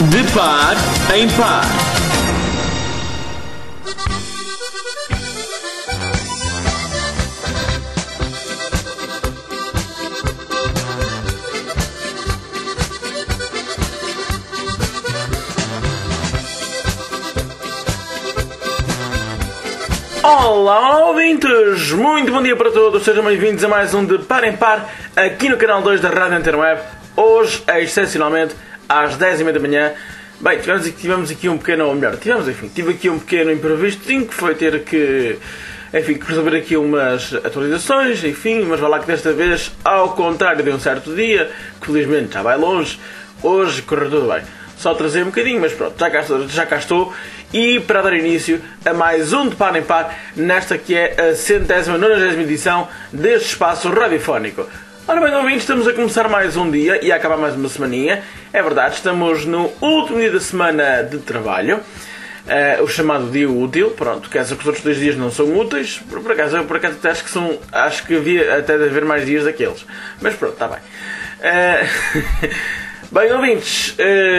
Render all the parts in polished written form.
De par em par. Olá, ouvintes! Muito bom dia para todos, sejam bem-vindos a mais um De Par em Par aqui no canal 2 da Rádio Antena Web. Hoje, excepcionalmente, às 10h30 da manhã. Bem, tivemos aqui um pequeno, ou melhor, tive aqui um pequeno imprevisto, que foi ter que resolver aqui umas atualizações, mas vai lá que desta vez, ao contrário de um certo dia, que felizmente já vai longe, hoje correu tudo bem. Só trazer um bocadinho, mas pronto, já cá estou. E para dar início a mais um De Par em Par, nesta que é a 190ª edição deste espaço radiofónico. Ora bem, ouvintes, estamos a começar mais um dia e a acabar mais uma semaninha. É verdade, estamos no último dia da semana de trabalho, o chamado dia útil. Pronto, quer dizer que os outros 2 dias não são úteis. Por acaso até acho que havia até de haver mais dias daqueles. Mas pronto, está bem. Bem, ouvintes,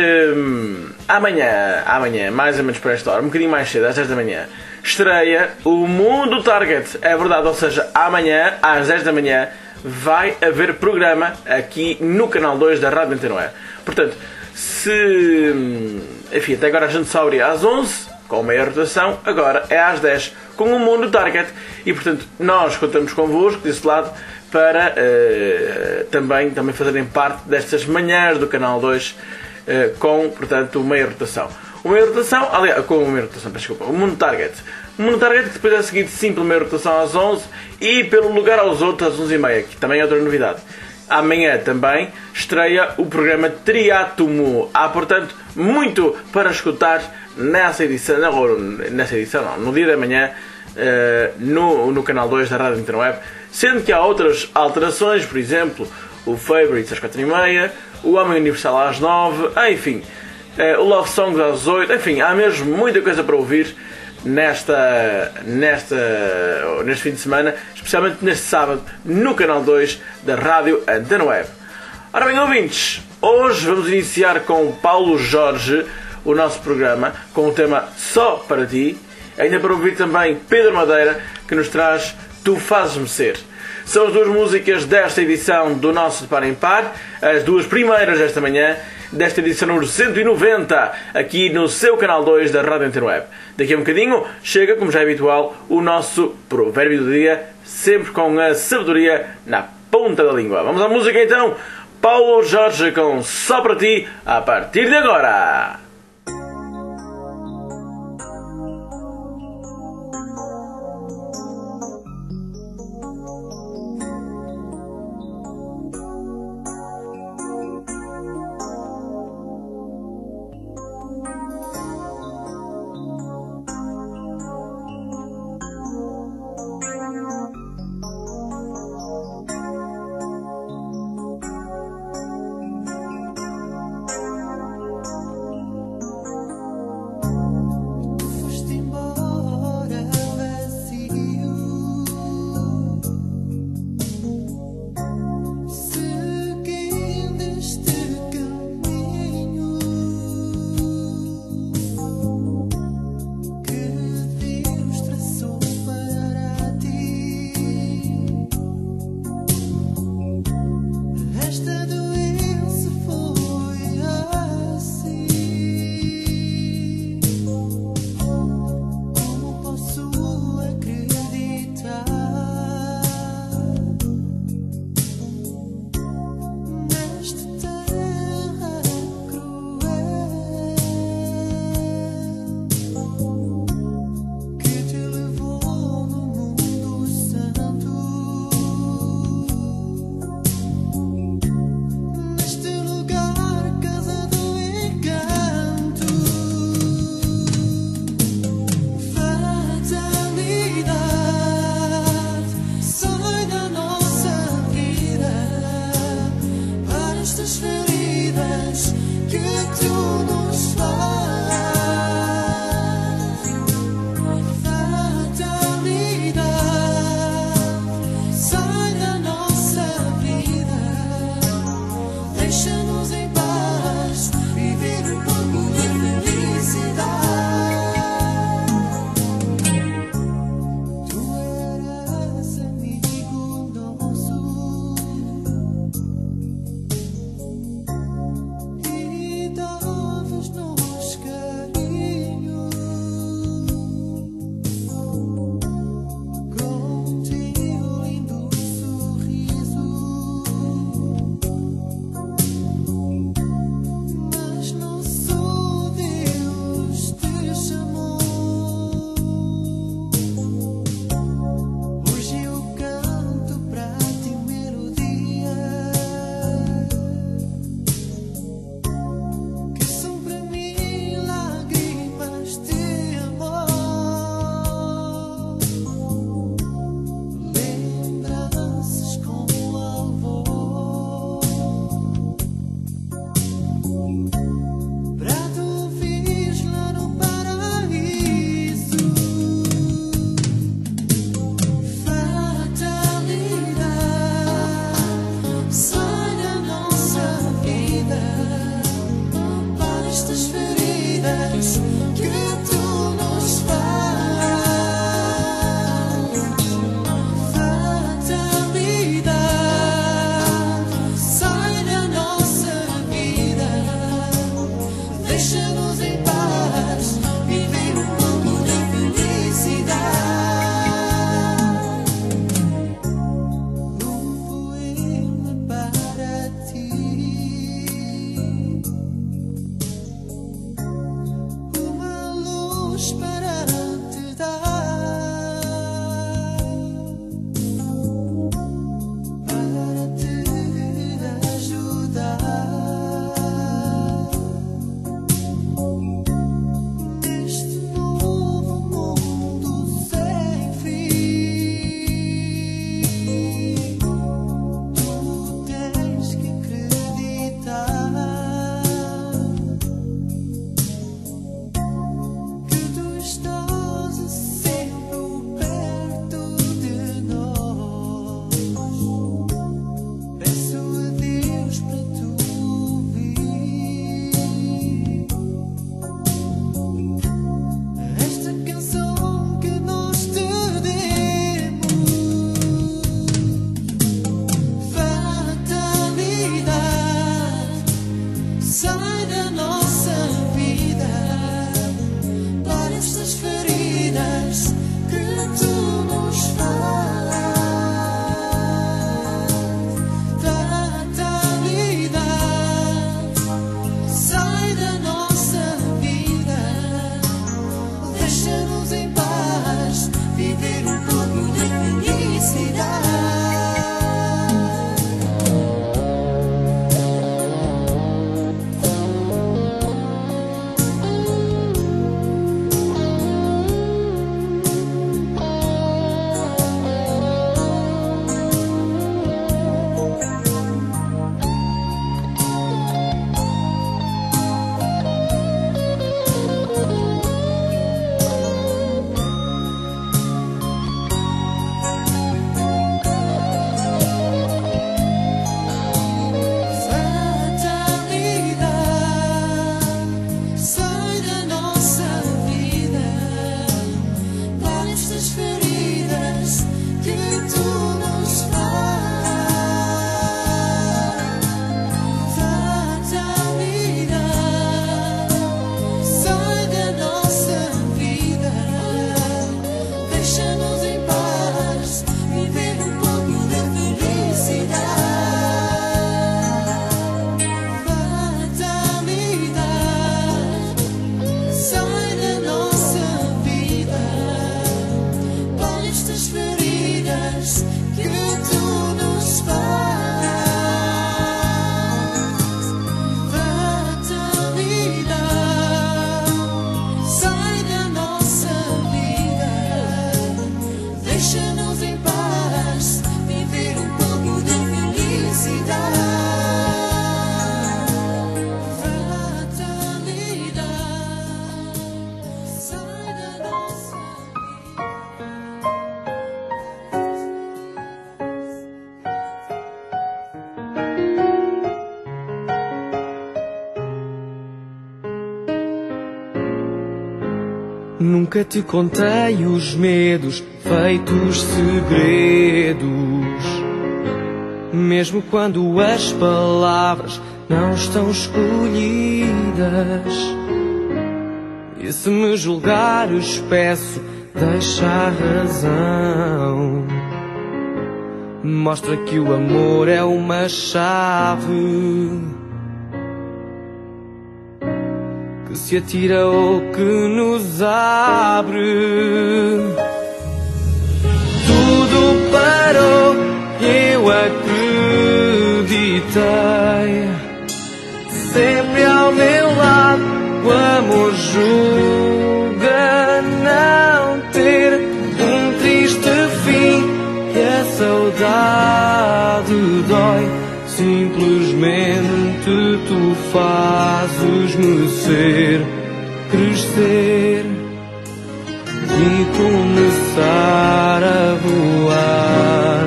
amanhã, mais ou menos por esta hora, um bocadinho mais cedo, às 10 da manhã, estreia o Mundo Target. É verdade, ou seja, amanhã, às 10 da manhã, vai haver programa aqui no canal 2 da Rádio Antena Web. Portanto, até agora a gente só abria às 11, com meia rotação, agora é às 10, com o Mundo Target. E, portanto, nós contamos convosco, desse lado, para também fazerem parte destas manhãs do canal 2 com, portanto, meia rotação. O Mundo Target. O Mundo Target que depois é seguido sim pela meia rotação às 11 e pelo Lugar aos Outros às 11h30, que também é outra novidade. Amanhã também estreia o programa Triátomo. Há, portanto, muito para escutar nessa edição, no dia da manhã, no canal 2 da Rádio Antena Web. Sendo que há outras alterações, por exemplo, o Favorites às 4h30, o Homem Universal às 9, o Love Songs às 8, há mesmo muita coisa para ouvir neste fim de semana, especialmente neste sábado, no canal 2 da Rádio Antena Web. Ora bem, ouvintes, hoje vamos iniciar com o Paulo Jorge o nosso programa, com o tema Só Para Ti, ainda para ouvir também Pedro Madeira, que nos traz Tu Fazes-me Ser. São as 2 músicas desta edição do nosso De Par em Par, as 2 primeiras desta manhã, desta edição número 190, aqui no seu canal 2 da Rádio Antena Web. Daqui a um bocadinho chega, como já é habitual, o nosso provérbio do dia, sempre com a sabedoria na ponta da língua. Vamos à música então, Paulo Jorge com Só Para Ti, a partir de agora. Deixa-nos em paz viver o Nunca te contei os medos feitos segredos, mesmo quando as palavras não estão escolhidas. E se me julgares, peço, deixa a razão. Mostra que o amor é uma chave que se atira ou que nos abre. Tudo parou, eu acreditei. Sempre ao meu lado, o amor julga não ter um triste fim. E a saudade dói, simplesmente tu fazes-me ser, crescer e começar a voar.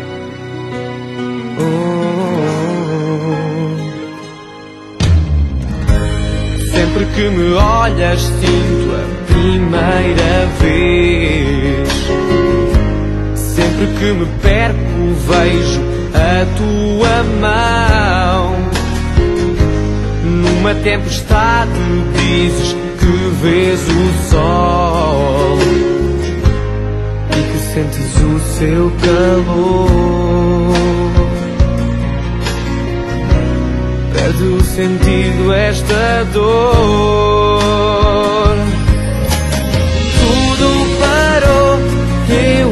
Sempre que me olhas sinto a primeira vez. Sempre que me perco vejo a tua mão. Numa tempestade dizes que vês o sol e que sentes o seu calor. Perde o sentido esta dor. Tudo parou, eu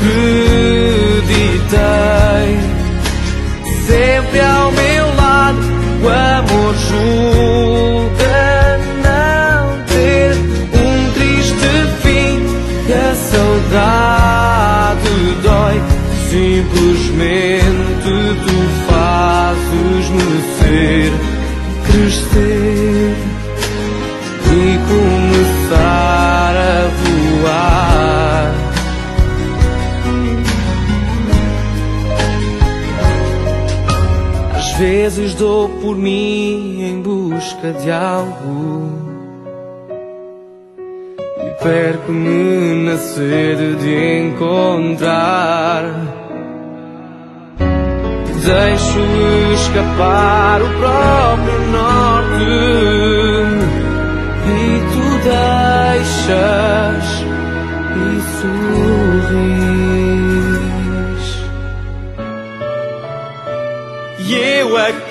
acreditei. Sempre ao meu lado, o amor julga não ter um triste fim. E a saudade dói, simplesmente tu fazes-me ser, crescer e começar a voar. Às vezes dou por mim em busca de algo e perco-me na sede de encontrar. Deixo escapar o próprio norte e tu deixas e sorris. E eu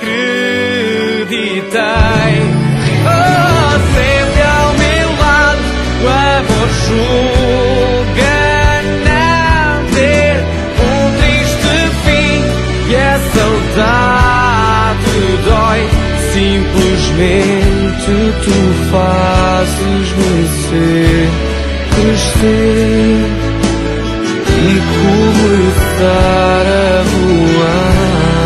acreditei. Oh, sempre ao meu lado o amor julga não ter um triste fim. E a saudade dói, simplesmente tu fazes-me ser, crescer e começar a voar.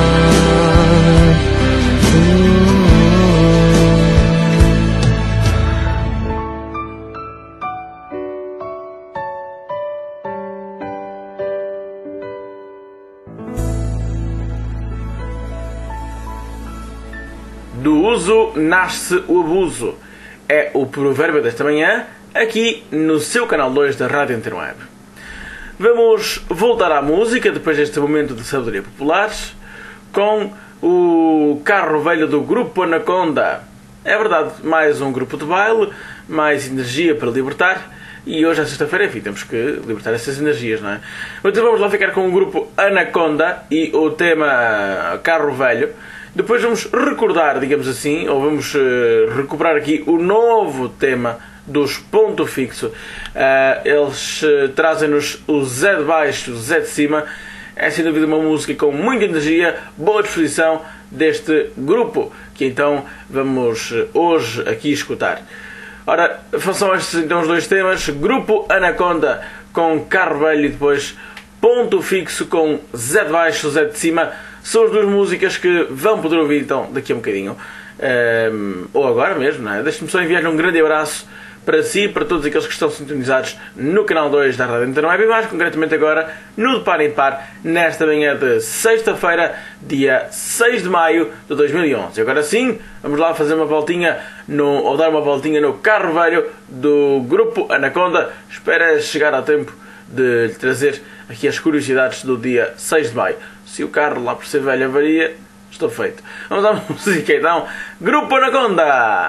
Do uso nasce o abuso. É o provérbio desta manhã, aqui no seu canal 2 da Rádio Interweb. Vamos voltar à música, depois deste momento de sabedoria popular, com o carro velho do Grupo Anaconda. É verdade, mais um grupo de baile, mais energia para libertar. E hoje é sexta-feira, enfim, temos que libertar essas energias, não é? Então vamos lá ficar com o Grupo Anaconda e o tema Carro Velho. Depois vamos recordar, digamos assim, ou vamos recuperar aqui o novo tema dos Ponto Fixo. Eles trazem-nos o Zé de baixo, o Zé de cima. É sem dúvida uma música com muita energia, boa disposição deste grupo, que então vamos hoje aqui escutar. Ora, são estes então os dois temas: Grupo Anaconda com Carro Velho e depois Ponto Fixo com Zé de baixo, Zé de cima. São as duas músicas que vão poder ouvir então daqui a um bocadinho. Ou agora mesmo, não é? Deixe-me só enviar-lhe um grande abraço para si, para todos aqueles que estão sintonizados no canal 2 da Rádio Interweb e mais concretamente agora no De Par em Par, nesta manhã de sexta-feira, dia 6 de maio de 2011. Agora sim, vamos lá fazer uma voltinha ou dar uma voltinha no carro velho do Grupo Anaconda. Espero chegar a tempo de lhe trazer aqui as curiosidades do dia 6 de maio. Se o carro lá por ser velho avaria, estou feito. Vamos à música então. Grupo Anaconda!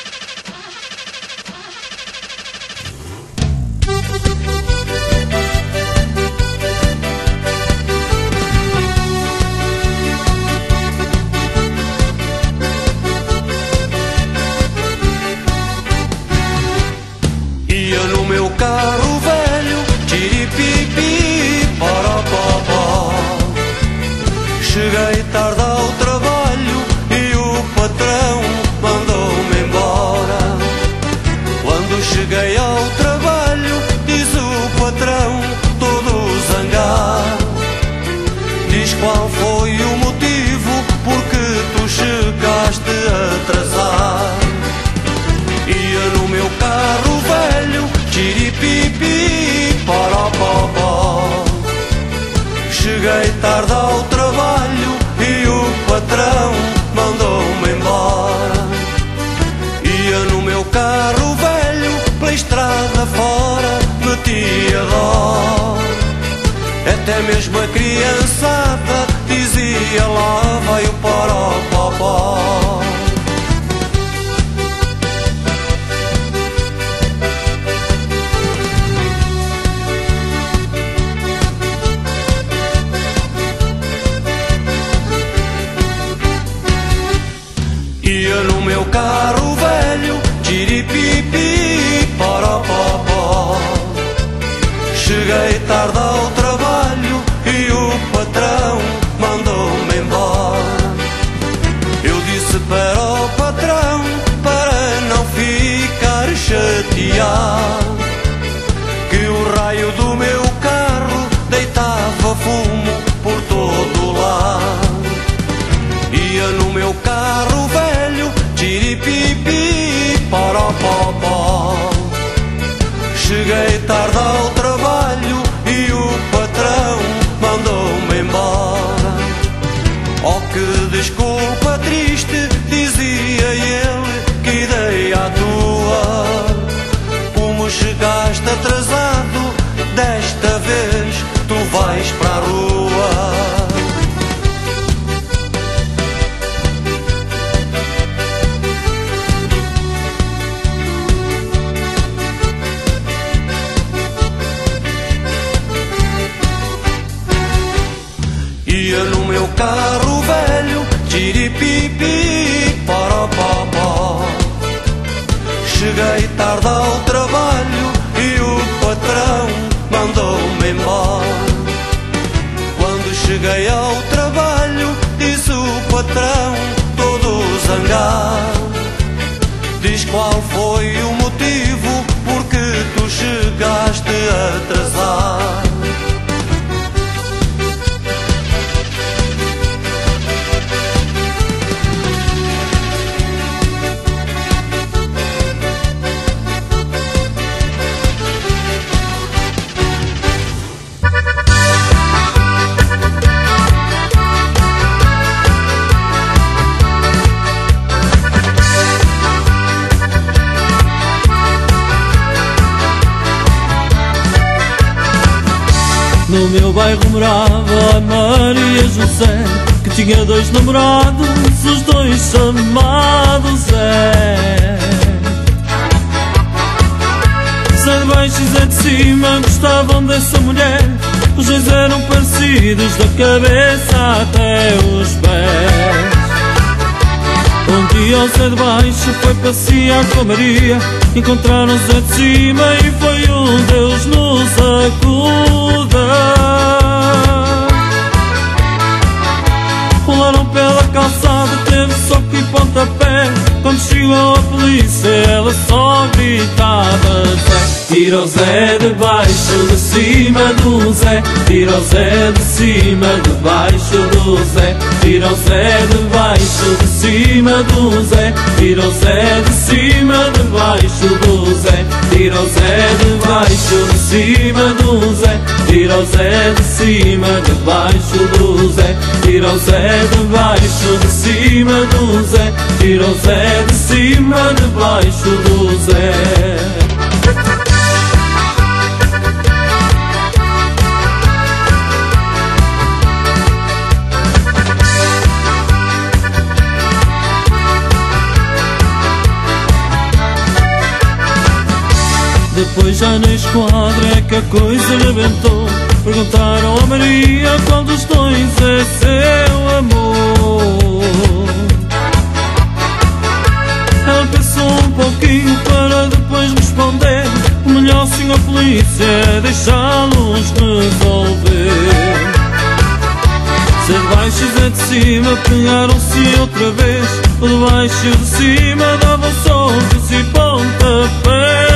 Ia no meu carro velho, tiripipi, poró. Cheguei tarde ao trabalho e o patrão mandou-me embora. Quando cheguei ao trabalho, diz o patrão, todo zangado: diz qual foi o motivo porque tu chegaste atrasado. Ia no meu carro velho, tiripipi, poró. Cheguei tarde ao trabalho e o patrão mandou-me embora. Ia no meu carro velho, pela estrada fora, metia dó. Até mesmo a criançada dizia: lá vai o poró. Ia no meu carro velho, tiripipi, poró. Cheguei tarde ao trabalho e o patrão mandou-me embora. Eu disse para o patrão, para não ficar chateado, que o raio do meu carro deitava fumo por todo lado. Ia no meu carro velho, tiripipi, poró. Cheguei tarde ao trabalho e o patrão mandou-me embora. Oh, que desculpa triste, dizia ele, que ideia à tua. Como chegaste atrasado, desta vez tu vais para a rua. Ia no meu carro velho, tiripipi, poró. Cheguei tarde ao trabalho e o patrão mandou-me embora. Quando cheguei ao trabalho, disse o patrão, todo zangado: diz qual foi o motivo porque tu chegaste atrasado. No meu bairro morava a Maria José, que tinha 2 namorados, os 2 chamados Zé. Zé de baixo e Zé de cima gostavam dessa mulher, os 2 eram parecidos da cabeça até os pés. Um dia o Zé de baixo foi passear com a Maria, encontraram o Zé de cima e foi Deus nos acuda. Rolaram pela calçada, teve soco e pontapé. Quando chegou a polícia ela só gritava: Zé, tira o Zé de baixo de cima do Zé, tira o Zé de cima de baixo do Zé, tira o Zé de baixo de cima cima do Zé, tira o Zé de cima debaixo do Zé, tira o Zé debaixo de cima do Zé, tira o Zé de cima debaixo do Zé, tira o Zé debaixo de cima do Zé, tira o Zé de cima debaixo do Zé. Depois já na esquadra é que a coisa rebentou. Perguntaram a Maria qual dos dois é seu amor. Ela pensou um pouquinho para depois responder: o melhor, senhor polícia, é deixá-los resolver. Se de baixo e Zé de cima pegaram-se outra vez, o de baixo e o de cima davam socos e pontapés.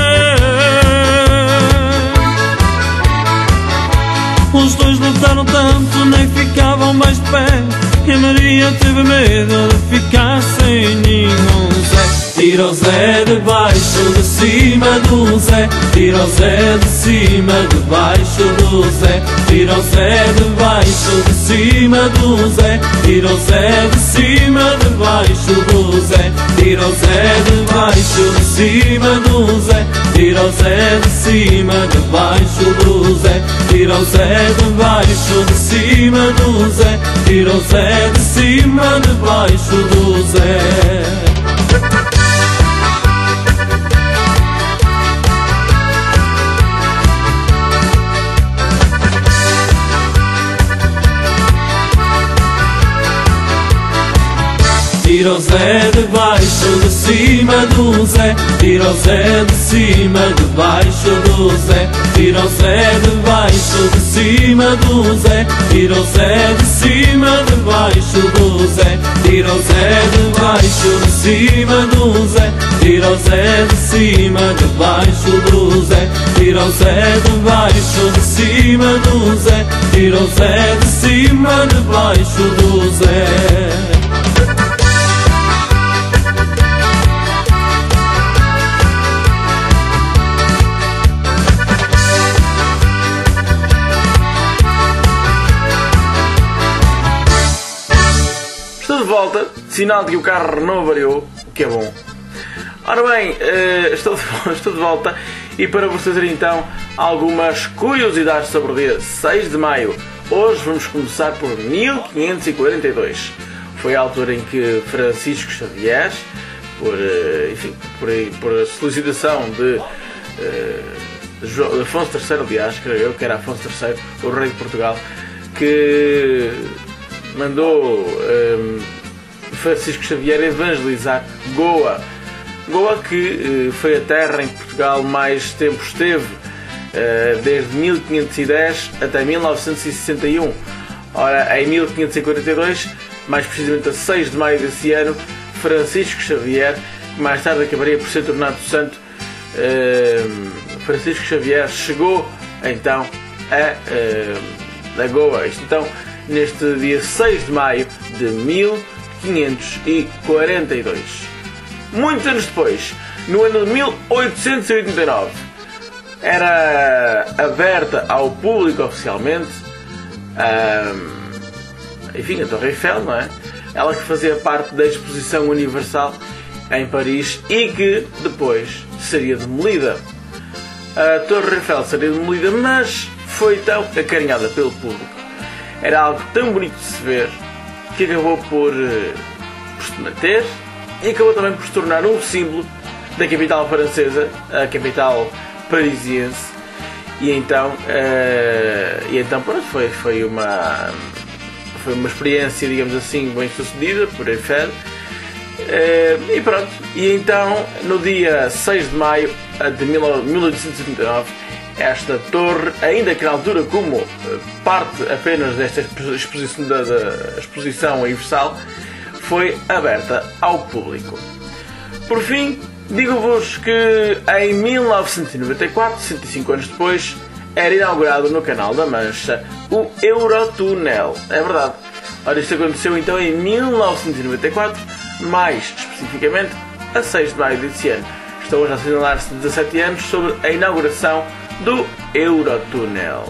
Os dois lutaram tanto, nem ficavam mais de pé, e a Maria teve medo de ficar sem nenhum Zé. Tira o Zé debaixo de cima do Zé, tira o Zé de cima debaixo do Zé, tira o Zé debaixo de cima do Zé, tira o Zé de cima debaixo do Zé, tira o Zé debaixo de cima do Zé, tira o Zé de cima debaixo do Zé, tira o Zé debaixo de cima do Zé, tira o Zé de cima debaixo do Zé. Tira o Zé debaixo de cima do Zé, tira o Zé de cima debaixo do Zé, tira o Zé debaixo de cima do Zé, tira o Zé de cima debaixo do Zé, tira o Zé debaixo de cima do Zé, tira o Zé de cima debaixo do Zé, tira o Zé debaixo de cima do Zé, tira o Zé de cima debaixo do Zé. Estou de volta, sinal de que o carro não avariou, o que é bom. Ora bem, estou de volta e para vos trazer então algumas curiosidades sobre o dia 6 de maio. Hoje vamos começar por 1542. Foi a altura em que Francisco Xavier, por solicitação de Afonso III, aliás, creio eu que era Afonso III, o rei de Portugal, que mandou Francisco Xavier evangelizar Goa. Goa que foi a terra em que Portugal mais tempo esteve, desde 1510 até 1961. Ora, em 1542, mais precisamente a 6 de maio desse ano, Francisco Xavier, que mais tarde acabaria por ser tornado santo, Francisco Xavier chegou então a Goa. Isto então neste dia 6 de maio de 1542. Muitos anos depois, no ano de 1889, era aberta ao público oficialmente a Torre Eiffel, não é? Ela que fazia parte da Exposição Universal em Paris e que depois seria demolida. A Torre Eiffel seria demolida, mas foi tão acarinhada pelo público, era algo tão bonito de se ver, que acabou por se manter e acabou também por se tornar um símbolo da capital francesa, a capital parisiense. E então pronto, foi uma experiência, digamos assim, bem sucedida por Eiffel. E pronto, e então no dia 6 de maio de 1879, esta torre, ainda que na altura como parte apenas desta exposição, da Exposição Universal, foi aberta ao público. Por fim, digo-vos que em 1994, 105 anos depois, era inaugurado no Canal da Mancha o Eurotúnel. É verdade. Ora, isto aconteceu então em 1994, mais especificamente a 6 de maio deste ano. Estão hoje a assinalar-se 17 anos sobre a inauguração do Eurotúnel.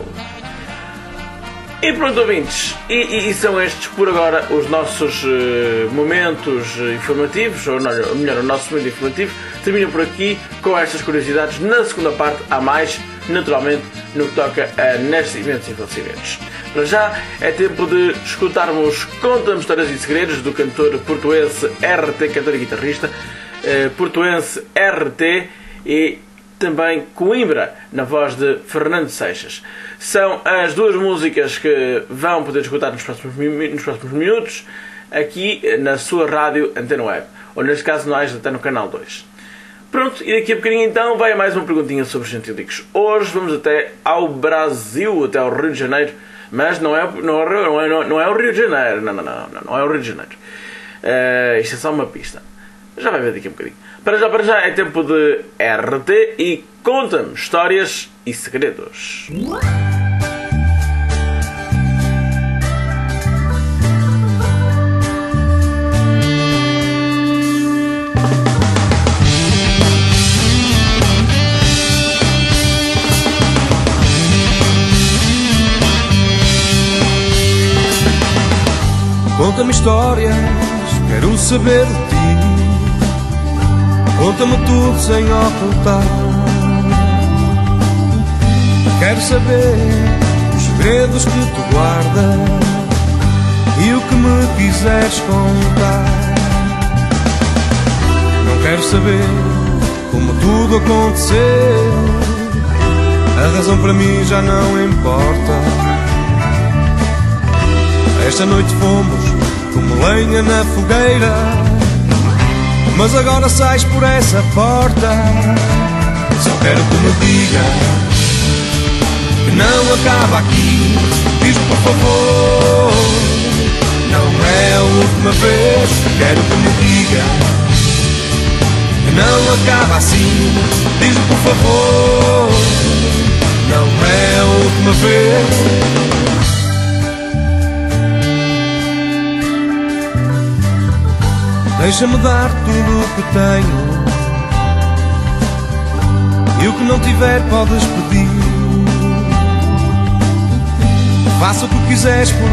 E pronto, ouvintes, e são estes por agora os nossos momentos informativos, ou melhor, o nosso momento informativo termina por aqui com estas curiosidades. Na segunda parte há mais, naturalmente, no que toca a nascimentos e falecimentos. Para já é tempo de escutarmos Conta-me Histórias e Segredos do cantor portuense RT, cantor e guitarrista portuense RT, e também Coimbra, na voz de Fernando Seixas. São as duas músicas que vão poder escutar nos próximos minutos aqui na sua rádio Antena Web, ou neste caso nós até no canal 2. Pronto, e daqui a bocadinho então vai mais uma perguntinha sobre os gentílicos. Hoje vamos até ao Brasil, até ao Rio de Janeiro, mas não é o Rio de Janeiro, não é o Rio de Janeiro. Isto é só uma pista. Já vai ver daqui a bocadinho. Para já é tempo de RT e Conta-me Histórias e Segredos. Conta-me histórias, quero saber de ti. Conta-me tudo sem ocultar. Quero saber os segredos que tu guardas e o que me quiseres contar. Não quero saber como tudo aconteceu, a razão para mim já não importa. Esta noite fomos como lenha na fogueira, mas agora sais por essa porta. Só quero que me digas que não acaba aqui. Diz por favor, não é a última vez. Quero que me digas que não acaba assim. Diz por favor, não é a última vez. Deixa-me dar tudo o que tenho, e o que não tiver podes pedir. Faça o que quiseres por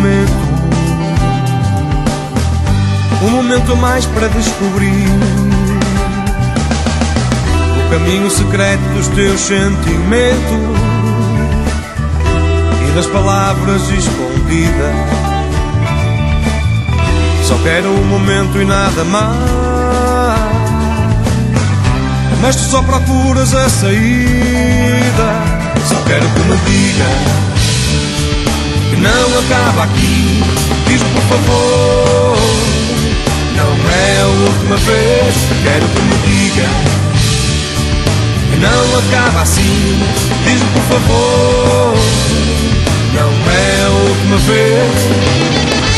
um momento a mais para descobrir o caminho secreto dos teus sentimentos e das palavras escondidas. Só quero um momento e nada mais, mas tu só procuras a saída. Só quero que me digas que não acaba aqui. Diz por favor, não é a última vez. Quero que me digas que não acaba assim. Diz por favor, não é a última vez.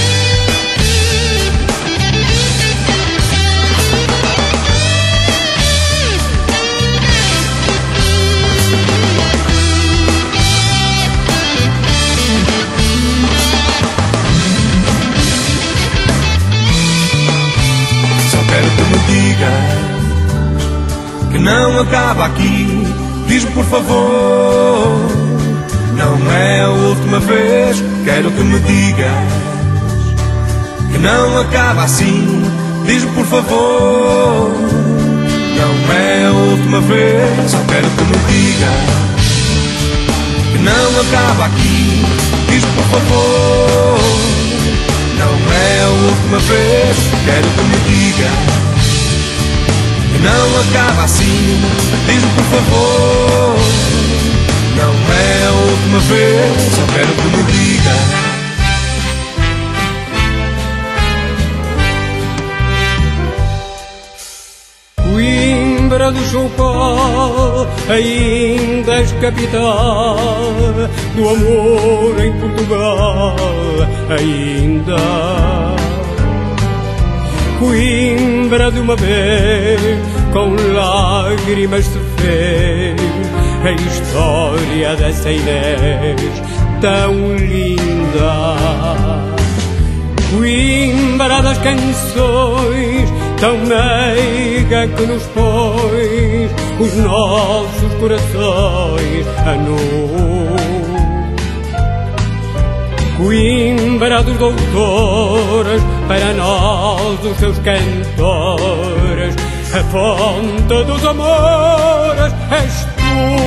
Que não acaba aqui. Diz-me por favor, não é a última vez. Quero que me digas que não acaba assim. Diz-me por favor, não é a última vez. Só quero que me digas que não acaba aqui. Diz-me por favor, não é a última vez. Quero que me digas não acaba assim. Diz-me por favor, não é a última vez. Só quero que me diga. Coimbra do Chocó, ainda és capital do amor em Portugal, ainda. Coimbra de uma vez, com lágrimas se fez a história dessa Inês tão linda. Coimbra das canções tão meiga que nos põe os nossos corações a nu. Coimbra dos doutores, para nós os seus cantores, a fonte dos amores és tu.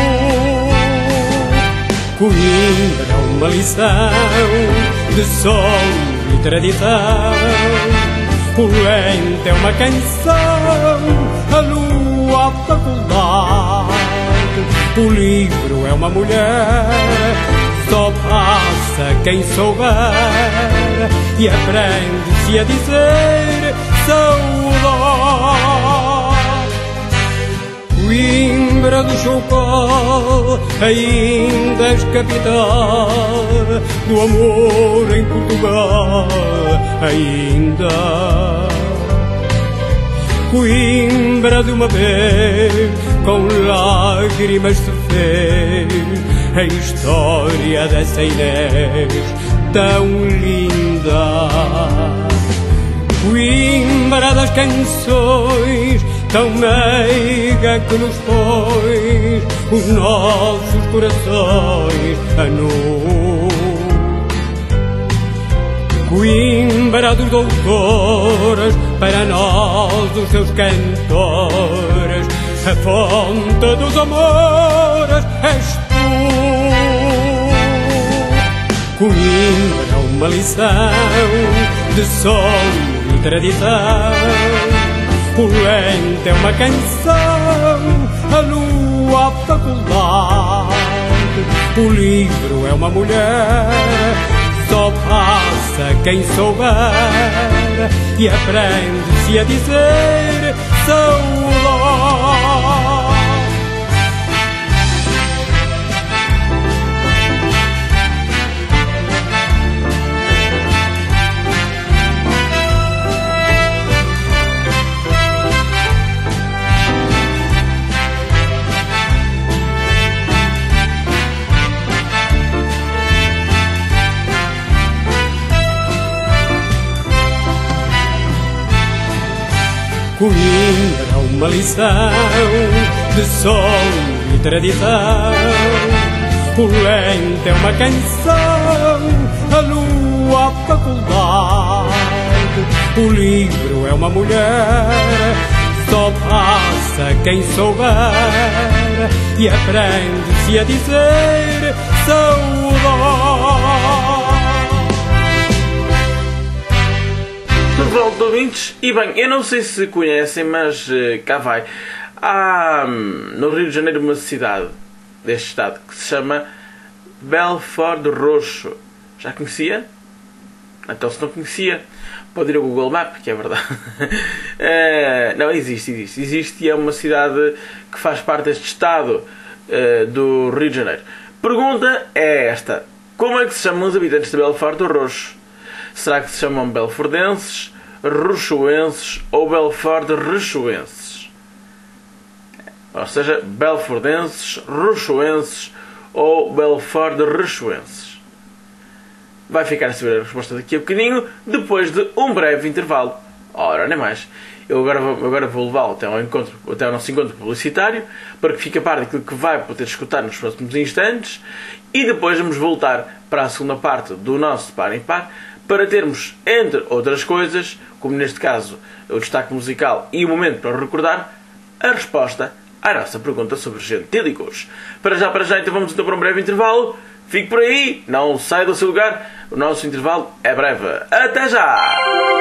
Coimbra, uma lição de som e tradição. O lento é uma canção, a lua a faculdade. O livro é uma mulher, só passa quem souber. E aprende-se a dizer saudade. Coimbra do Chocó, ainda és capital do amor em Portugal, ainda. Coimbra de uma vez, com lágrimas se fez a história dessa Inês tão linda. Coimbra das canções, tão meiga que nos põe os nossos corações a nu. Coimbra dos doutores, para nós os seus cantores, a fonte dos amores és tu. Coimbra, uma lição de som e tradição. O lento é uma canção, a lua a faculdade. O livro é uma mulher, só passa quem souber. E aprende-se a dizer saudade. Coimbra, uma lição de som e tradição. O lento é uma canção, a lua a faculdade. O livro é uma mulher, só passa quem souber. E aprende-se a dizer saudade. Tudo volta, ouvintes? E bem, eu não sei se conhecem, mas cá vai. Há no Rio de Janeiro uma cidade deste estado que se chama Belford Roxo. Já conhecia? Então, se não conhecia, pode ir ao Google Maps, que é verdade. Não, existe e é uma cidade que faz parte deste estado do Rio de Janeiro. Pergunta é esta: como é que se chamam os habitantes de Belford Roxo? Será que se chamam belfordenses, rochoenses ou belford-rochoenses? Ou seja, belfordenses, rochoenses ou belford-rochoenses? Vai ficar a saber a resposta daqui a bocadinho, depois de um breve intervalo. Ora, nem mais. Eu agora vou levá-lo até ao nosso encontro publicitário, para que fique a par daquilo que vai poder escutar nos próximos instantes, e depois vamos voltar para a segunda parte do nosso Par em Par, para termos, entre outras coisas, como neste caso o destaque musical e o momento para recordar, a resposta à nossa pergunta sobre gentílicos. Para já, então vamos então para um breve intervalo. Fique por aí, não saia do seu lugar, o nosso intervalo é breve. Até já!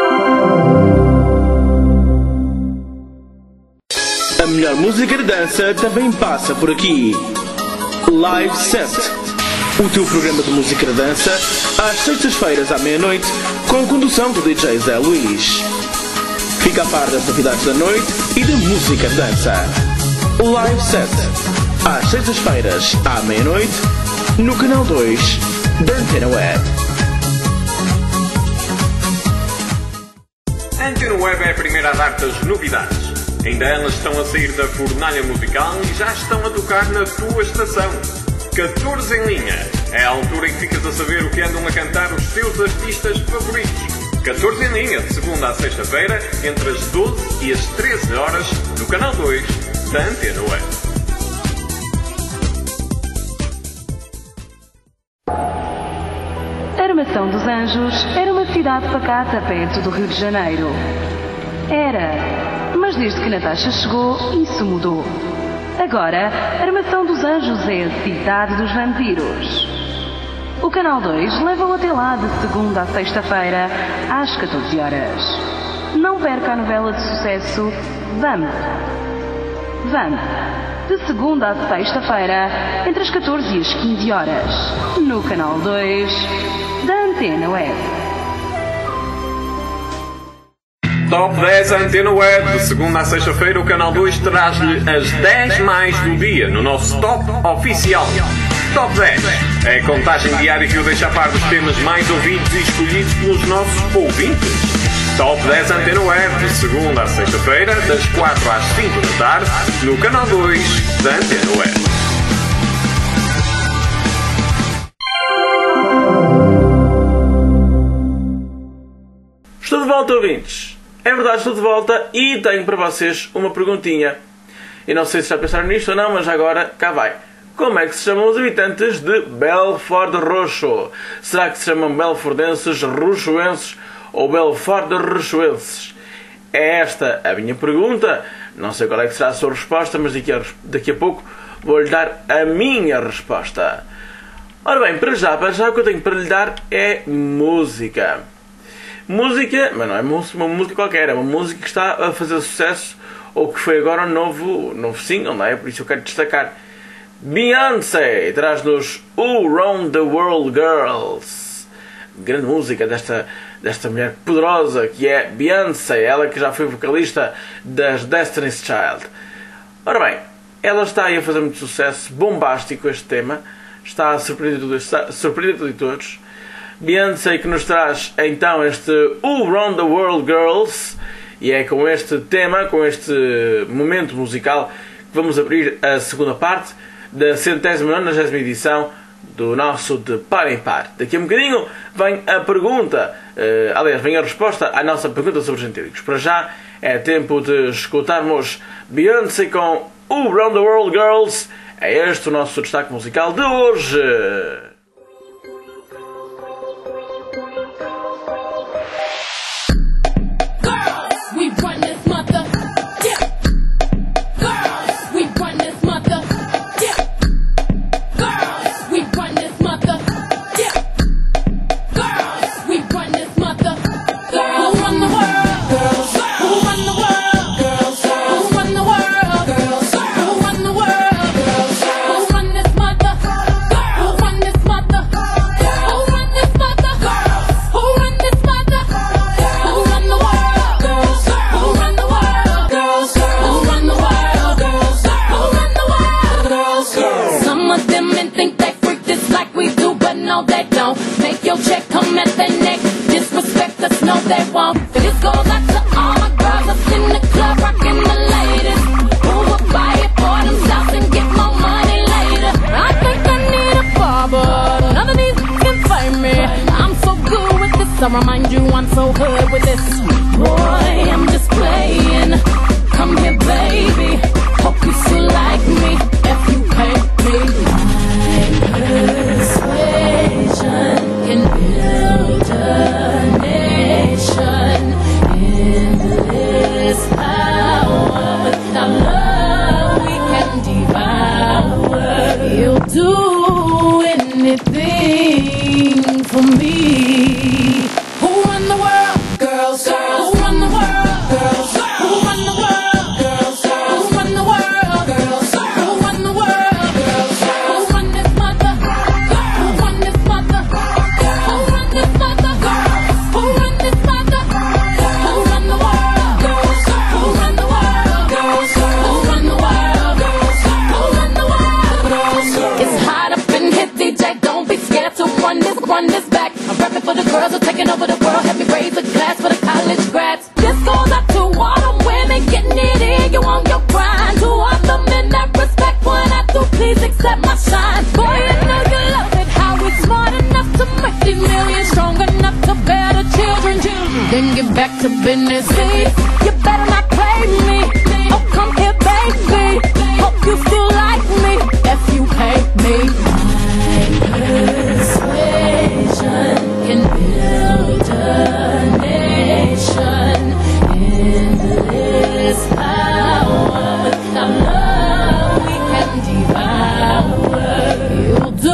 A melhor música de dança também passa por aqui. Live Set, o teu programa de música de dança, às sextas-feiras à meia-noite, com condução do DJ Zé Luís. Fica a par das novidades da noite e da música de dança. Live Set, às sextas-feiras à meia-noite, no canal 2 da Antena Web. A Antena Web é a primeira a dar-te as novidades. Ainda elas estão a sair da fornalha musical e já estão a tocar na tua estação. 14 em linha. É a altura em que ficas a saber o que andam a cantar os teus artistas favoritos. 14 em linha, de segunda à sexta-feira, entre as 12 e as 13 horas, no canal 2 da Antena Web. Armação dos Anjos era uma cidade pacata perto do Rio de Janeiro. Era, mas desde que Natasha chegou, isso mudou. Agora, Armação dos Anjos é a cidade dos vampiros. O Canal 2 leva-o até lá de segunda à sexta-feira, às 14 horas. Não perca a novela de sucesso Vamp. Vamp, de segunda à sexta-feira, entre as 14 e as 15 horas, no Canal 2 da Antena Web. Top 10 Antena Web, de segunda à sexta-feira, o Canal 2 traz-lhe as 10 mais do dia no nosso Top Oficial. Top 10 é a contagem diária que o deixa a par dos temas mais ouvidos e escolhidos pelos nossos ouvintes. Top 10 Antena Web, de segunda à sexta-feira, das 4 às 5 da tarde, no Canal 2 da Antena Web. Estou de volta, ouvintes. É verdade, estou de volta e tenho para vocês uma perguntinha. E não sei se já pensaram nisto ou não, mas agora cá vai. Como é que se chamam os habitantes de Belford Roxo? Será que se chamam belfordenses, roxoenses ou Belford roxoenses? É esta a minha pergunta. Não sei qual é que será a sua resposta, mas daqui a pouco vou-lhe dar a minha resposta. Ora bem, para já o que eu tenho para lhe dar é música. Música, mas não é uma música qualquer, é uma música que está a fazer sucesso ou que foi agora um novo single, não é? Por isso eu quero destacar. Beyoncé traz-nos All Round the World Girls. Grande música desta mulher poderosa que é Beyoncé, ela que já foi vocalista das Destiny's Child. Ora bem, ela está aí a fazer muito sucesso, bombástico este tema, está a surpreender todos. Beyoncé que nos traz então este All Round the World Girls, e é com este tema, com este momento musical que vamos abrir a segunda parte da 190ª edição do nosso De Par em Par. Daqui a um bocadinho vem a pergunta, vem a resposta à nossa pergunta sobre gentílicos. Para já é tempo de escutarmos Beyoncé com All Round the World Girls. É este o nosso destaque musical de hoje. I remind you I'm so good with this. Boy, I'm just playing. Come here, baby. Hope you still like me. If you pay me, my persuasion can build a nation. Endless power. Without love, we can devour. You'll do anything for me. Who run the world? Girls, girls. then get back to business. See, you better not play me. Oh, come here, baby. Hope you still like me if you hate me. Persuasion can build a nation. Endless power. Without love, we can devour. You'll do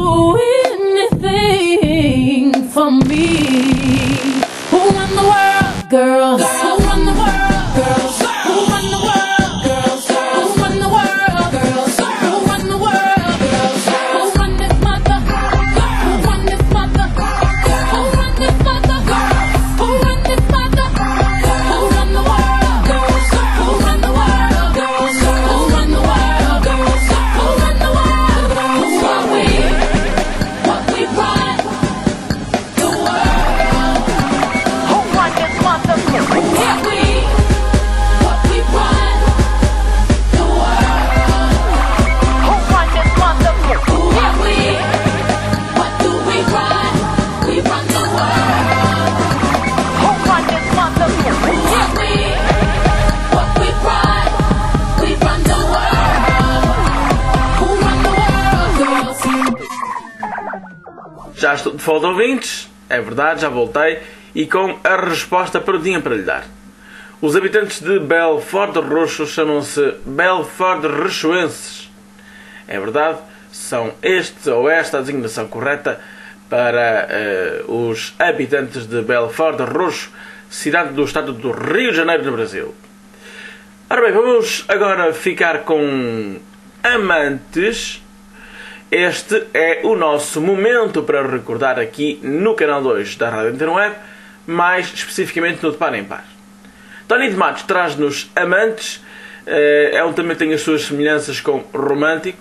anything for me. Who run the world, girls? Who run the world, girls? Who run the world, girls? Who run the world, girls? Who run the world, girls? Who run this mother? Who run this mother? Who run this mother? Who run this mother? Who run the world, girls? Who run the world, girls? Who run the world, girls? Who run the world, girls? Who are we? What we run? The world. Who run this mother? Who are we? What we run? The world. Who run this mother? Who are we? What do we run? We run the world. Who run this mother? Who are we? What we run? We run the world. Who run the world, girls? Já estou de volta, ouvintes. É verdade, já voltei. E com a resposta prontinha para lhe dar. Os habitantes de Belford Roxo chamam-se Belford Roxoenses. É verdade, são este ou esta a designação correta para os habitantes de Belford Roxo, cidade do estado do Rio de Janeiro, no Brasil. Ora bem, vamos agora ficar com Amantes. Este é o nosso momento para recordar aqui no canal 2 da Rádio Interweb, mais especificamente no De Par em Par. Tony de Matos traz-nos Amantes, é um tema que tem as suas semelhanças com Romântico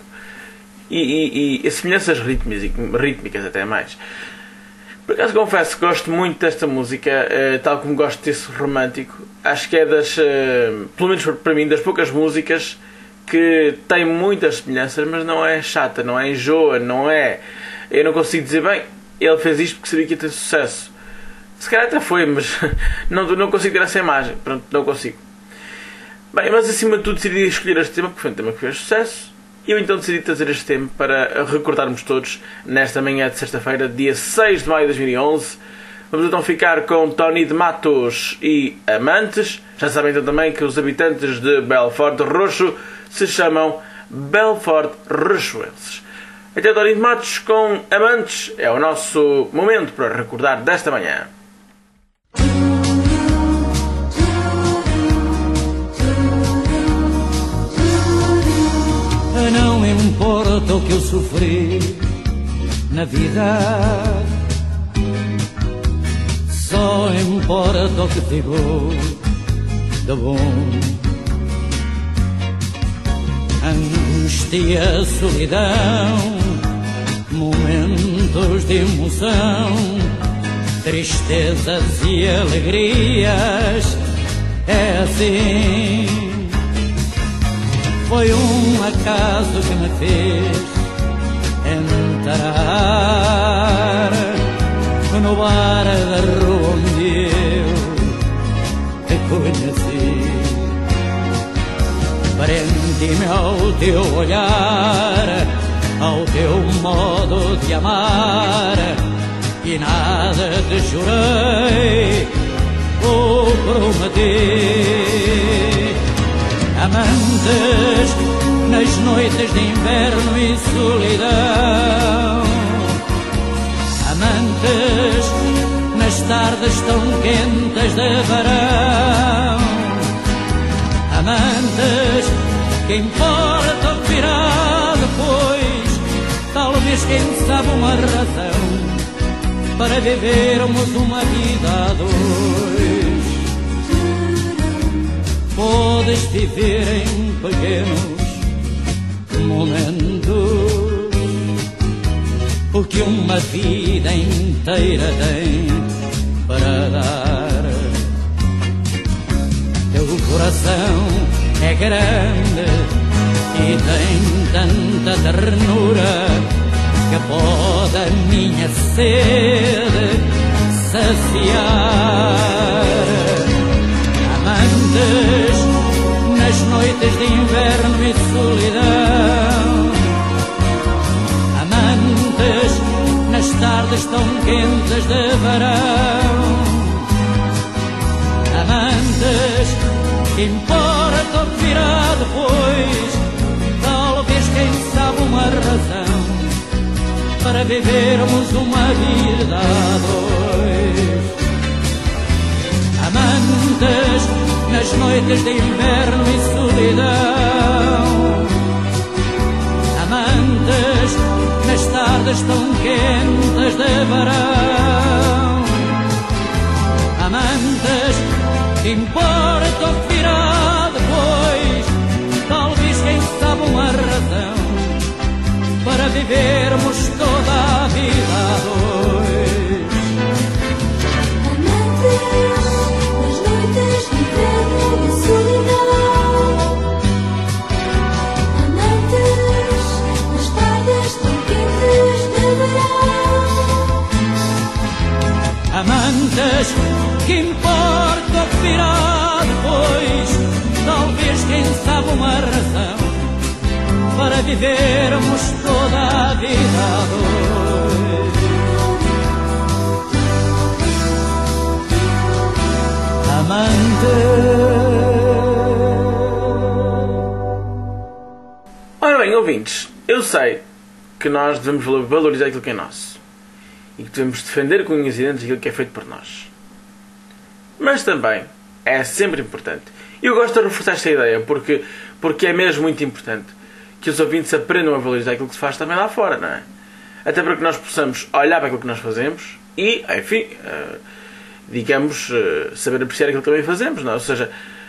e semelhanças rítmicas até mais. Por acaso confesso que gosto muito desta música, tal como gosto desse Romântico. Acho que é pelo menos para mim, das poucas músicas que tem muitas semelhanças, mas não é chata, não é enjoa, não é... Eu não consigo dizer, bem, ele fez isto porque sabia que ia ter sucesso. Se calhar até foi, mas não consigo ter essa imagem. Pronto, não consigo. Bem, mas acima de tudo decidi escolher este tema, porque foi um tema que fez sucesso. E eu então decidi trazer este tema para recordarmos todos nesta manhã de sexta-feira, dia 6 de maio de 2011. Vamos então ficar com Tony de Matos e Amantes. Já sabem então também que os habitantes de Belford Roxo se chamam Belford Roxoenses. Então Tony de Matos com Amantes é o nosso momento para recordar desta manhã. Não importa o que eu sofri na vida, só importa o que ficou de bom. Angústia, solidão, momentos de emoção, tristezas e alegrias, é assim. Foi um acaso que me fez entrar no bar da rua onde eu te conheci. Prendi-me ao teu olhar, ao teu modo de amar, e nada te jurei ou prometi. Amantes nas noites de inverno e solidão, amantes nas tardes tão quentes de verão, amantes, que importa o que virá depois, talvez quem sabe uma razão para vivermos uma vida a dois. Podes viver em pequenos momentos o que uma vida inteira tem para dar. Teu coração é grande e tem tanta ternura que pode a minha sede saciar. Amantes nas noites de inverno e solidão, amantes nas tardes tão quentes de verão, amantes que importa o que virá depois, talvez quem sabe uma razão para vivermos uma vida a dois. Amantes nas noites de inverno e solidão, amantes nas tardes tão quentes de verão, amantes que importa o que virá depois, talvez quem sabe uma razão para vivermos toda a vida a dois. Amantes nas noites de inverno e solidão, amantes nas tardes tão quentes de verão, amantes que importa o que virá depois, talvez quem sabe uma razão para vivermos toda a vida a dois. Ora bem, ouvintes, eu sei que nós devemos valorizar aquilo que é nosso e que devemos defender com unhas e dentes aquilo que é feito por nós. Mas também é sempre importante, e eu gosto de reforçar esta ideia porque é mesmo muito importante que os ouvintes aprendam a valorizar aquilo que se faz também lá fora, não é? Até para que nós possamos olhar para aquilo que nós fazemos e, enfim, digamos, saber apreciar aquilo que também fazemos, não é? Ou seja,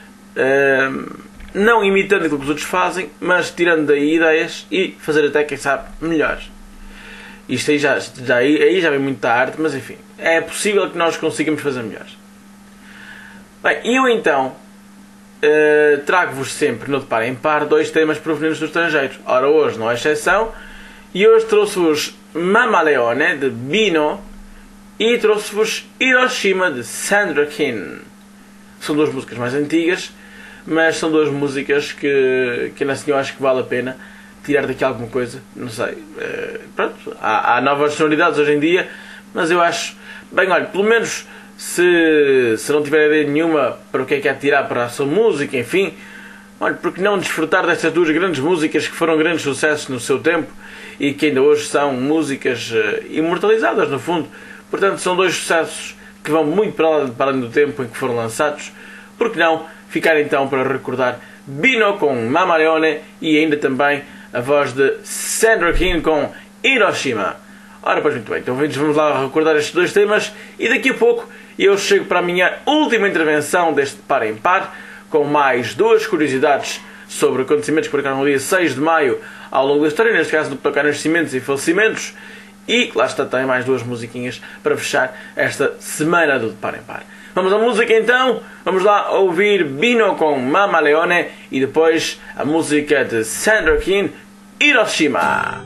não imitando aquilo que os outros fazem, mas tirando daí ideias e fazer até, quem sabe, melhor. Isto aí já vem muita arte, mas enfim, é possível que nós consigamos fazer melhor. Bem, eu então trago-vos sempre no De Par em Par 2 temas provenientes do estrangeiro. Ora, hoje não é exceção, e hoje trouxe-vos Mama Leone de Bino e trouxe-vos Hiroshima de Sandra King. São duas músicas mais antigas, mas são duas músicas que assim eu acho que vale a pena tirar daqui alguma coisa. Não sei, pronto, há novas sonoridades hoje em dia, mas eu acho, bem, olha, pelo menos se não tiver ideia nenhuma para o que é tirar para a sua música, enfim, olha, porque não desfrutar destas duas grandes músicas que foram grandes sucessos no seu tempo e que ainda hoje são músicas imortalizadas, no fundo. Portanto, são dois sucessos que vão muito para além do tempo em que foram lançados. Por que não ficar então para recordar Bino com Mama Leone e ainda também a voz de Sandra King com Hiroshima. Ora, pois muito bem, então vamos lá recordar estes dois temas e daqui a pouco eu chego para a minha última intervenção deste Par em Par com mais duas curiosidades sobre acontecimentos que marcaram no dia 6 de maio ao longo da história, neste caso do que toca a nascimentos e falecimentos, e lá está também mais duas musiquinhas para fechar esta semana do Par em Par. Vamos à música então, vamos lá ouvir Bino com Mama Leone e depois a música de Sandra King, Hiroshima.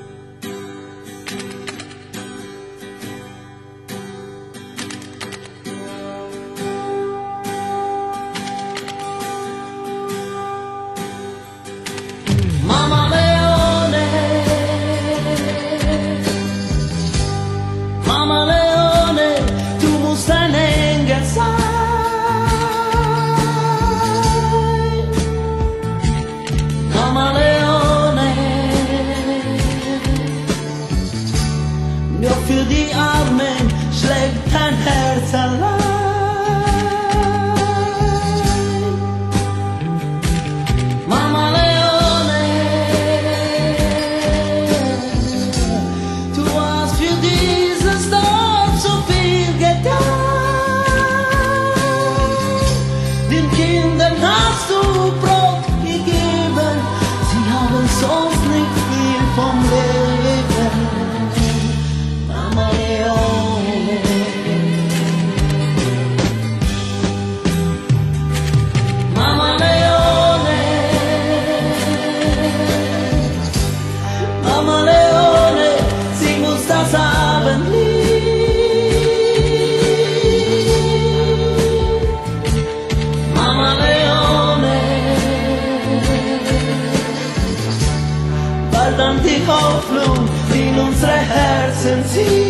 die Hoffnung in unsere Herzen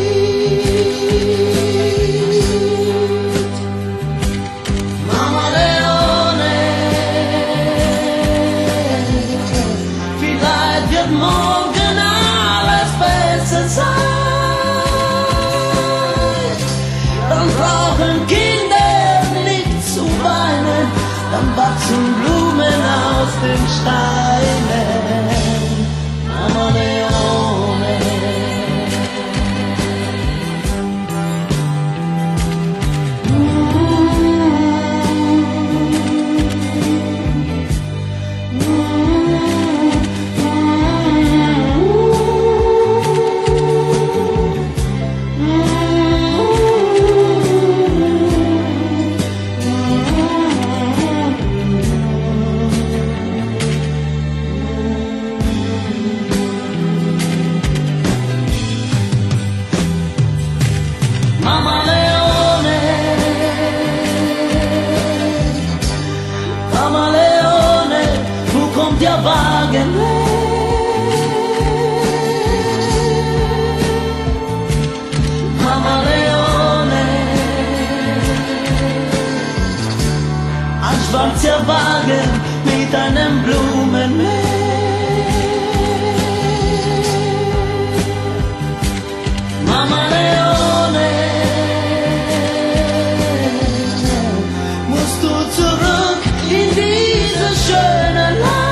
zieht. Mama Leone, vielleicht wird morgen alles besser sein. Dann brauchen Kinder nicht zu weinen, dann wachsen Blumen aus den Steinen. Mama Leone. Mama Leone, Mama Leone, wo kommt der Wagen her? Mama Leone, ein schwarzer Wagen mit einem Blumenmeer. Mama Leone, musst du zurück in dieses schöne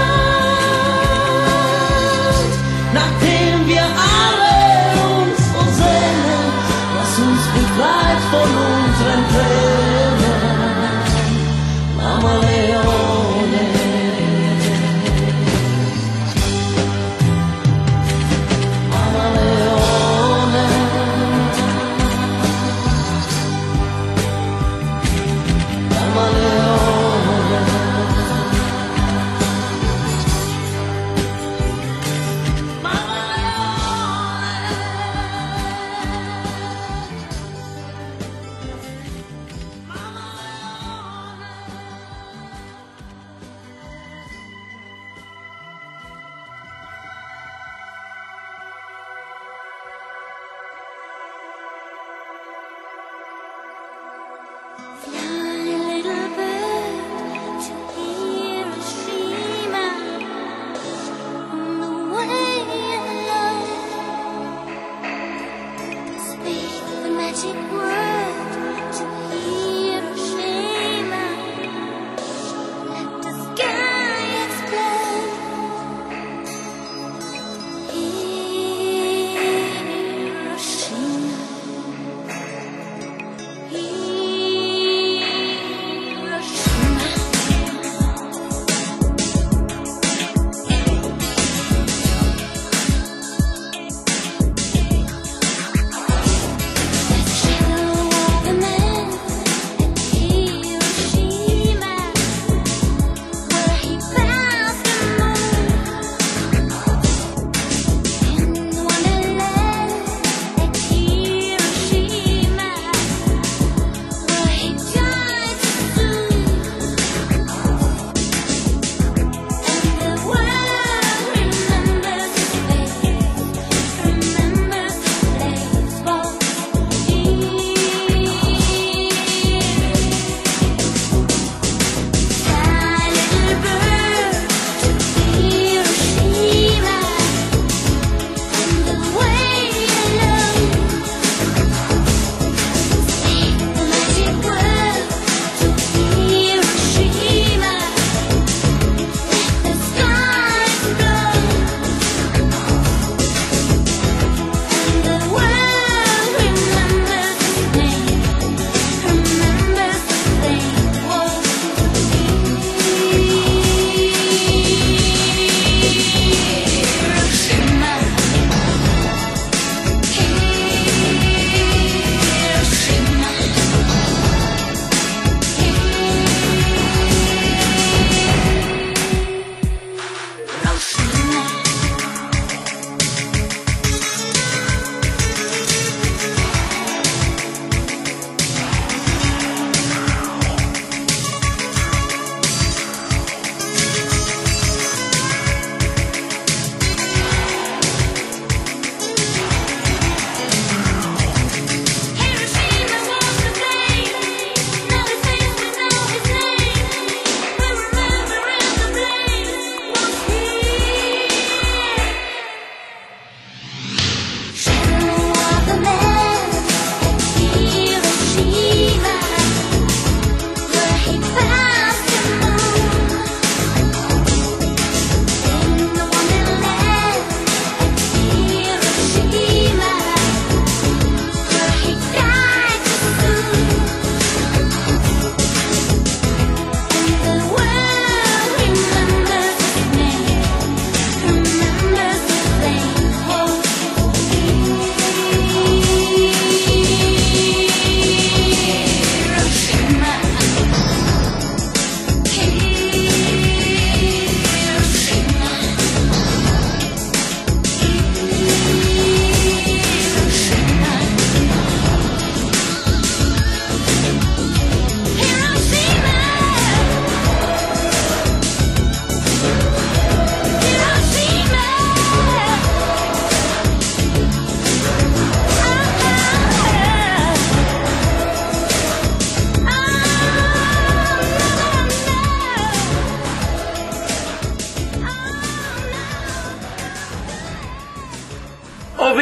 Land, nachdem wir alle uns versehnen, was uns befreit von unseren Tränen. Mama Leone. Mama Leone.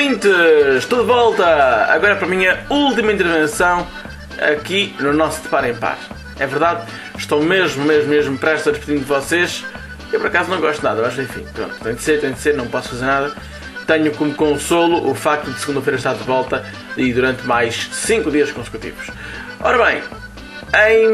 ouvintes, estou de volta! Agora para a minha última intervenção aqui no nosso De Par em Par. É verdade, estou mesmo prestes a despedir de vocês. Eu por acaso não gosto de nada, mas enfim, pronto, tem de ser, não posso fazer nada. Tenho como consolo o facto de segunda-feira estar de volta e durante mais 5 dias consecutivos. Ora bem, em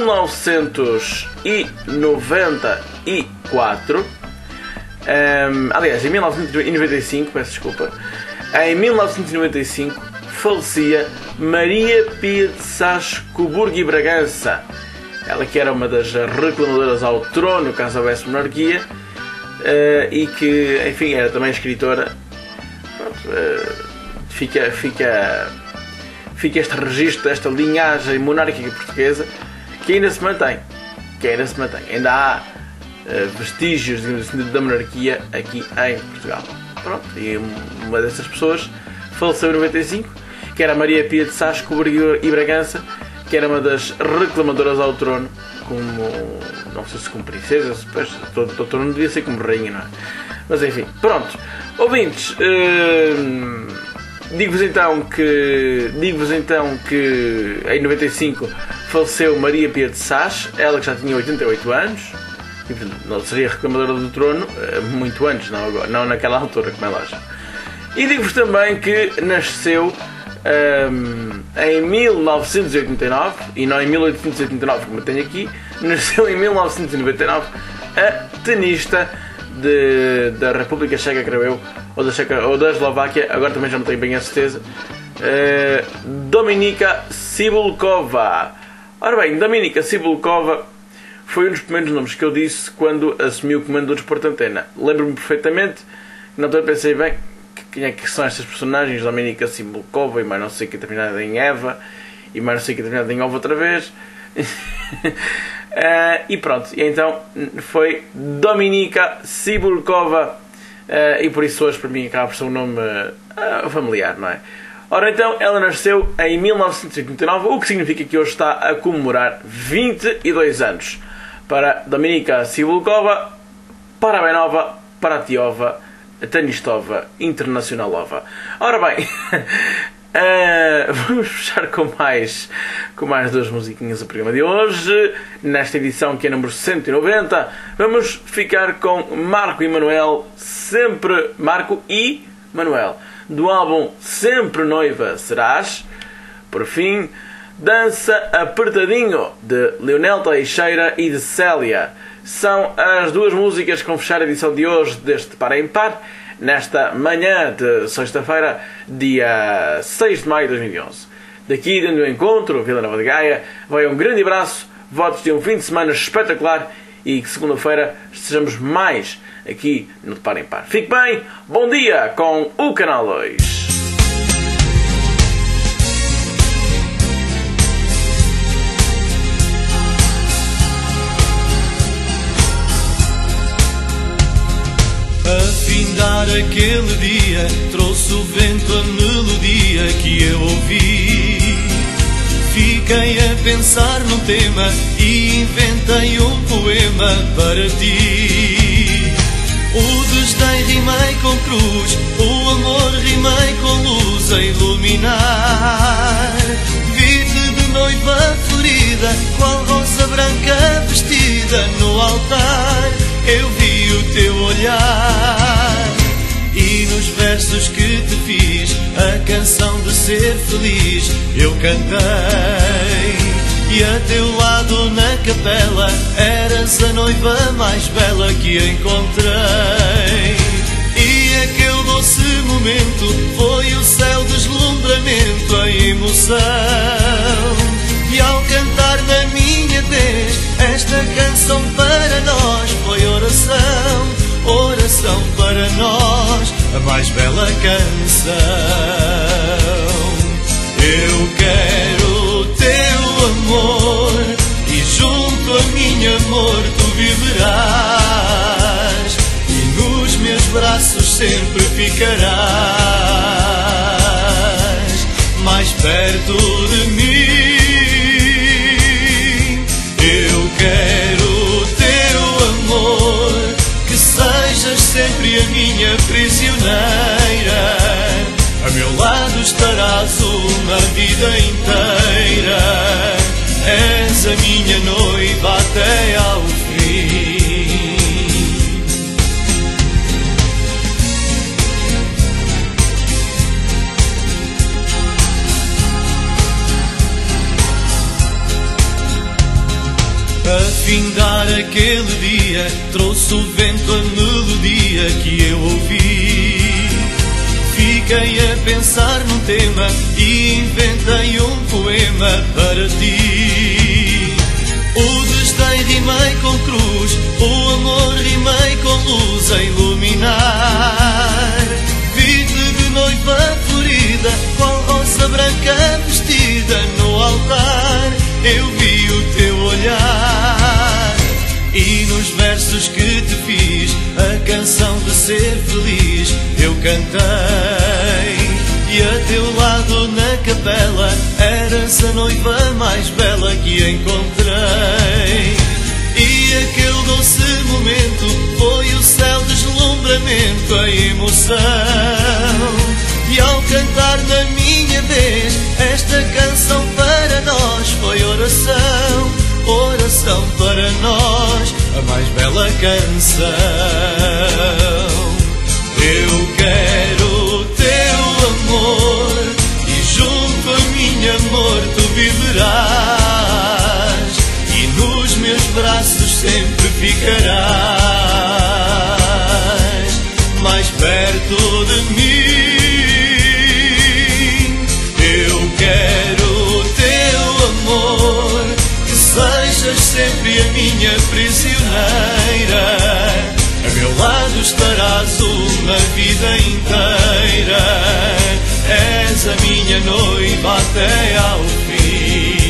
1994, aliás, em 1995, peço desculpa, em 1995 falecia Maria Pia de Sás Coburgo e Bragança. Ela que era uma das reclamadoras ao trono, caso houvesse monarquia, e que, enfim, era também escritora. Pronto, fica este registro desta linhagem monárquica portuguesa que ainda se mantém. Ainda há vestígios, digamos assim, da monarquia aqui em Portugal. Pronto, e uma dessas pessoas faleceu em 95, que era a Maria Pia de Sás Coburgo e Bragança, que era uma das reclamadoras ao trono, como, não sei se como princesa, depois o trono devia ser como rainha, não é? Mas enfim, pronto. Ouvintes, digo-vos então que em 95 faleceu Maria Pia de Sás, ela que já tinha 88 anos, e portanto não seria reclamadora do trono muito antes, não naquela altura, como é lógico. E digo-vos também que nasceu em 1989, e não em 1889 como eu tenho aqui, nasceu em 1999 a tenista da República Checa, creio eu, ou da Eslováquia, agora também já não tenho bem a certeza, Dominika Cibulková. Ora bem, Dominika Cibulková foi um dos primeiros nomes que eu disse quando assumiu o comando do Desporto Antena. Lembro-me perfeitamente, na altura pensei, bem, quem é que são estas personagens? Dominika Cibulková, e mais não sei que terminada em Eva, e mais não sei que terminada em Ova outra vez. E pronto, e então foi Dominika Cibulková, e por isso hoje para mim acaba por ser um nome familiar, não é? Ora então, ela nasceu em 1989, o que significa que hoje está a comemorar 22 anos. Para Dominika Cibulková, Parabenova, Paratiova, Tanistova, Internacionalova. Ora bem, vamos fechar com mais 2 musiquinhas do programa de hoje. Nesta edição que é número 190, vamos ficar com Marco e Manuel, sempre Marco e Manuel, do álbum Sempre Noiva Serás. Por fim, Dança Apertadinho, de Leonel Teixeira e de Célia. São as 2 músicas que vão fechar a edição de hoje deste Par em Par, nesta manhã de sexta-feira, dia 6 de maio de 2011. Daqui, dentro do encontro, Vila Nova de Gaia, vai um grande abraço, votos de um fim de semana espetacular e que segunda-feira estejamos mais aqui no Par em Par. Fique bem, bom dia com o Canal 2. A findar aquele dia, trouxe o vento a melodia que eu ouvi. Fiquei a pensar num tema e inventei um poema para ti. O desdém rimei com cruz, o amor rimei com luz a iluminar. Vi-te de noiva florida, qual rosa branca vestida no altar. Eu vi o teu olhar e nos versos que te fiz a canção de ser feliz eu cantei. E a teu lado na capela eras a noiva mais bela que encontrei. E aquele doce momento foi o céu deslumbramento, a emoção. E ao cantar na minha vez esta canção para nós foi oração, oração para nós, a mais bela canção. Eu quero o teu amor e junto a mim amor tu viverás e nos meus braços sempre ficarás mais perto de mim. Eu quero o teu amor, que sejas sempre a minha prisioneira, naquele dia trouxe o vento a melodia que eu ouvi. Fiquei a pensar num tema e inventei um poema para ti. O desdém rimei com cruz, o amor rimei com luz a iluminar. Vi-te de noiva florida, qual rosa branca vestida no altar. Eu vi o teu olhar e nos versos que te fiz a canção de ser feliz eu cantei. E a teu lado na capela eras a noiva mais bela que encontrei. E aquele doce momento foi o céu deslumbramento, a emoção. E ao cantar na minha vez esta canção para nós foi oração, oração para nós, a mais bela canção. Eu quero o teu amor e junto a mim amor tu viverás e nos meus braços sempre ficarás, mais perto de mim. Eu quero o teu amor, que sejas sempre a minha prisioneira. A meu lado estarás uma vida inteira. És a minha noiva até ao fim.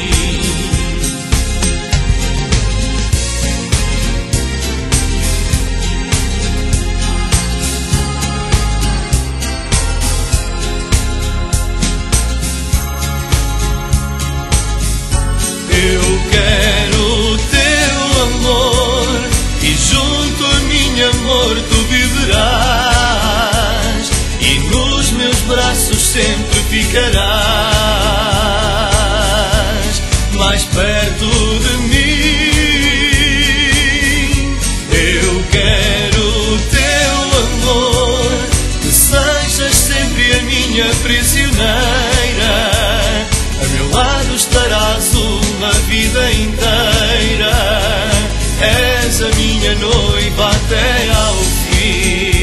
Eu quero o teu amor e junto a mim amor tu viverás e nos meus braços sempre ficarás, mais perto de mim. Eu quero o teu amor, que sejas sempre a minha prisioneira. A meu lado estarás uma vida inteira. És a minha noiva até ao fim.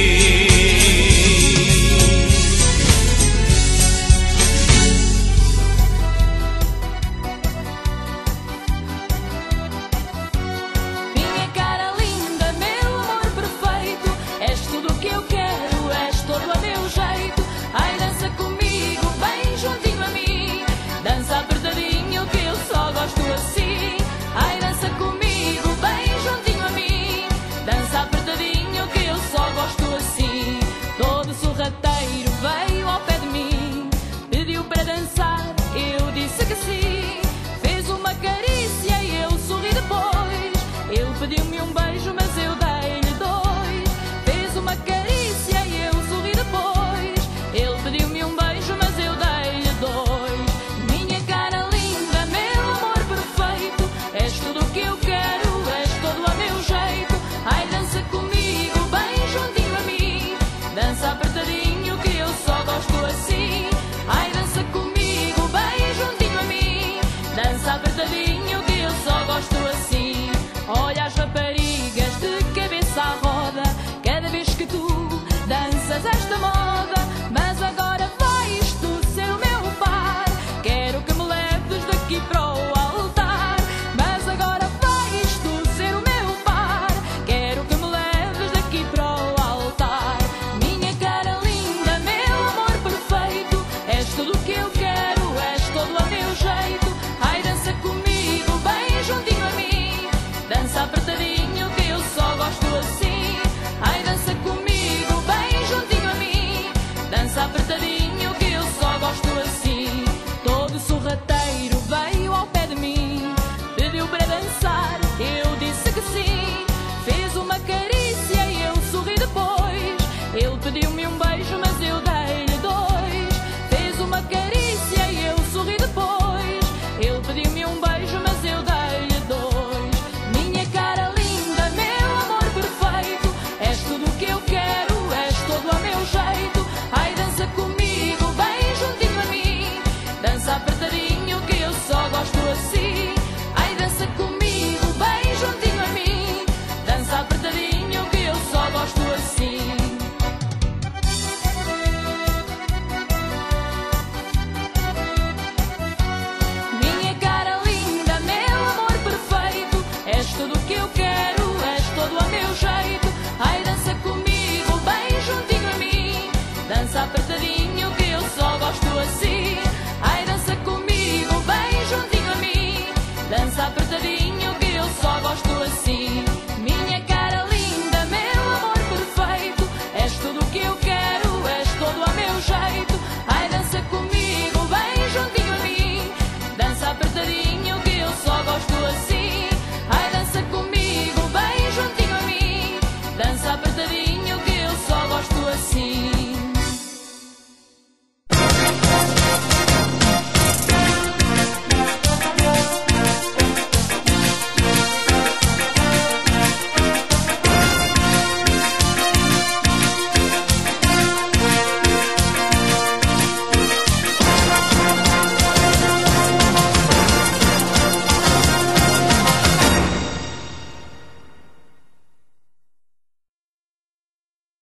Minha cara linda, meu amor perfeito, és tudo o que eu quero, és todo a meu jeito. Ai, dança comigo, bem juntinho a mim, dança apertadinho que eu só gosto assim. Ai, dança comigo, bem juntinho a mim, dança apertadinho que eu só gosto assim. Todo sorrateiro veio ao pé de mim, pediu para dançar, eu disse que sim. Fez uma carícia e eu sorri depois. Ele pediu-me um beijo mas eu dei-lhe dois. Fez uma carícia e eu sorri depois. Ele pediu-me um beijo mas eu dei-lhe dois. Minha cara linda, meu amor perfeito, és tudo o que eu quero, és todo a meu jeito. Ai, dança comigo, bem juntinho a mim, dança apertadinho que eu só gosto assim. Ai, dança comigo, bem juntinho a mim, dança apertadinho que eu só gosto assim. Olha as raparigas de cabeça à roda, cada vez que tu danças esta moda. Mas agora vais tu ser o meu par, quero que me leves daqui para o altar. Mas agora vais tu ser o meu par, quero que me leves daqui para o altar. Minha cara linda, meu amor perfeito, és tudo o que eu quero, és todo a meu jeito. Ai, dança comigo, bem juntinho a mim, dança apertadinho que eu eu quero, és todo a meu jeito. Ai, dança comigo, bem juntinho a mim. Dança apertadinho que eu só gosto assim.